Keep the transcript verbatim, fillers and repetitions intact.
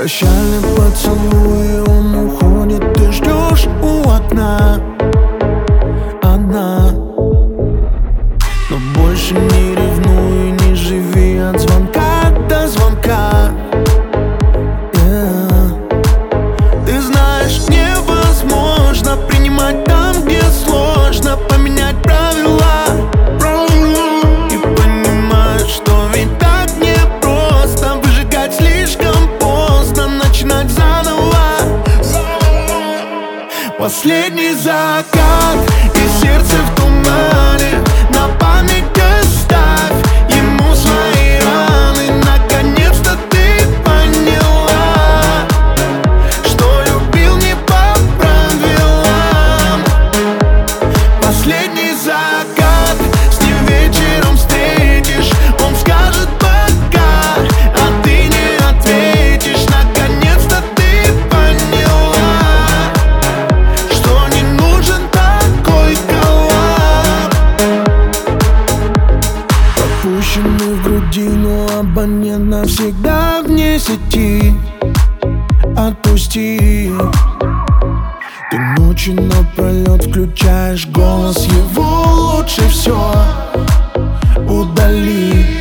Прощальный поцелуй, он уходит, ты ждешь у окна одна. Но больше не ревнуй, не живи от звонка до звонка. Yeah. Ты знаешь, невозможно принимать там, где сложно, поменять правила. И понимаешь, что ведь так непросто, выжигать слишком поздно, начинать заново. Последний закат и сердце в тумане, на память оставь ему свои раны. Наконец-то ты поняла, что любил не по правилам. Последний закат, с ним вечером встретишь, он скажет пока, а ты не ответишь. Наконец-то ты поняла, что не нужен такой коллап. Пропущенный в грудину абонент навсегда вне сети. Отпусти. Ты ночью напролет включаешь голос его, лучше все удали.